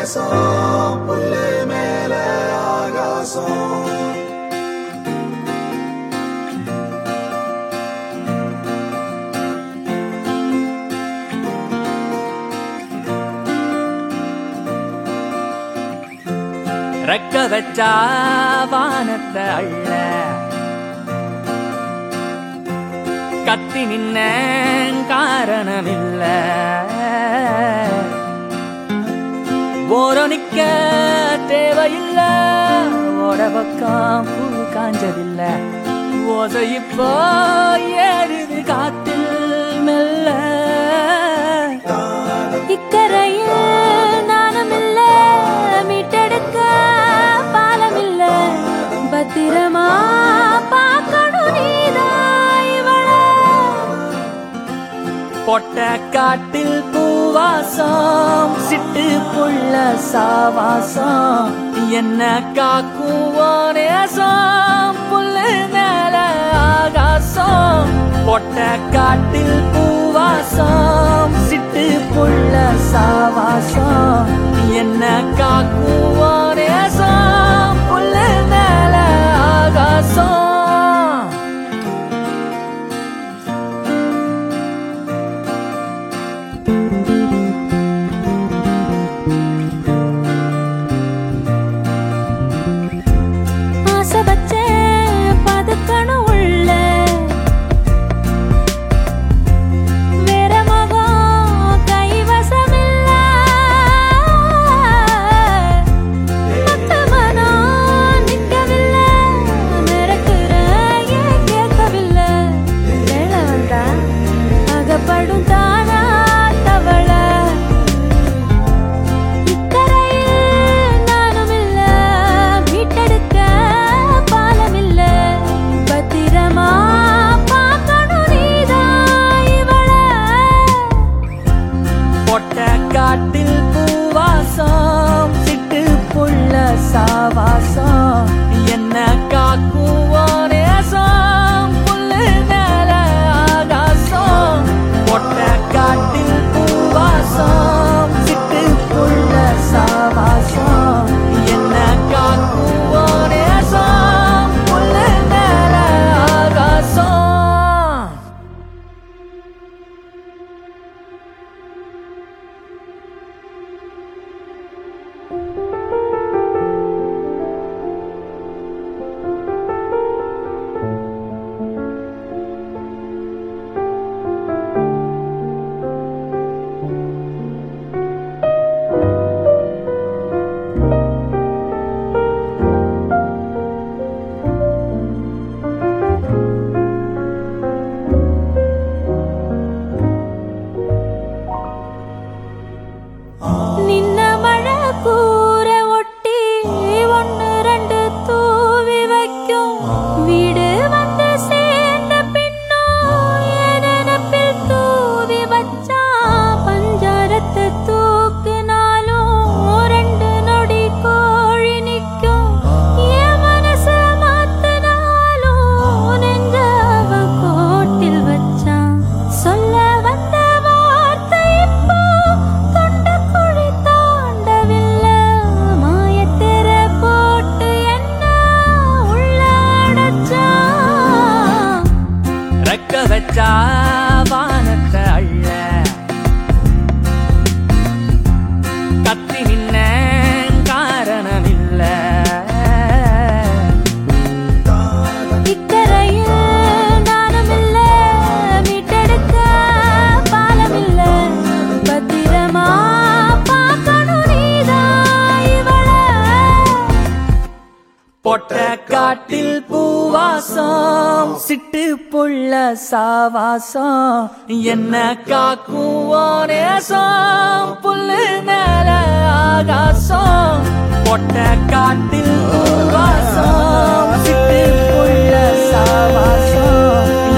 நேசம் புல்லு மேல ஆகாசம் ரெக்க வச்சா வானத்தை அள்ள கத்தி நின்ன காரணமில்ல ஓரோ நிக்க தேவையில்ல ஓட பக்கம் பூ காஞ்சதில்ல ஓசை இப்போ ஏறுது காத்தில் மெல்ல இக்கரையில் நானும் இல்ல மீட்டெடுக்க பாலம் இல்ல பத்திரமா பார்க்கணும் நீதான் இவள பொட்ட காட்டில் பூவாசம் சிட்டு புள்ள சாவாசம் என்ன காக்குவோ நேசம் புல்லு மேல ஆகாசம் பொட்ட காட்டில் பூவாசம் சிட்டு புள்ள சாவாசம் என்ன காக்குவோ நேசம் புல்லு மேல ஆகாசம் ஆசை வச்ச பதுக்கணும் உள்ள வேற மகம் கைவசமில்ல மத்த மனம் நிற்கவில்லை மிரக்குற ஏன் கேட்கவில்லை வேலை வந்தா அகப்படும் தானா தவள இக்கரையில் நானும் இல்ல மீட்டெடுக்க பாலம் இல்ல பத்திரமா பார்க்கணும் நீதான் இவள பொட்ட காட்டில் பூவாசம் சிட்டு புள்ள சாவாசம் என்ன காக்குவோ நேசம் புல்லு மேல ஆகாசம் பொட்ட காட்டில் பூவாசம் சிட்டு புள்ள சாவாசம் என்ன காக்குவோ நேசம் புல்லு மேல ஆகாசம் நின்ன மழை கூற ஒட்டி ஒன்னு ரெண்டு தூவி வைக்கும் வீடு வந்து சேர்ந்த பின்னும் எதனப்பில் தூவி வச்சா பஞ்சாரத்தை தூக்குனாலும் ரெண்டு நொடி கோழி நிற்கும் என் மனச மாத்தினாலும் நெஞ்ச அவன் கோட்டில் வச்சான் சொல்ல வந்த வார்த்தை இப்போ தொண்டக்குழி தாண்டவில்லை மாயத்திர போட்டு என்ன உள்ள அடைச்சான் ரெக்க வச்சா வானத்தை அள்ள கத்தி நின்ன காரணமில்ல இக்கரையில் நானும் இல்ல மீட்டெடுக்க பாலம் இல்ல பத்திரமா பார்க்கணும் நீதான் இவள பொட்ட காட்டில் பூவாசம் சிட்டு புள்ள சாவாசம் என்ன காக்குவோ நேசம் புல்லு மேல ஆகாசம் பொட்ட காட்டில் பூவாசம் சிட்டு புள்ள சாவாசம்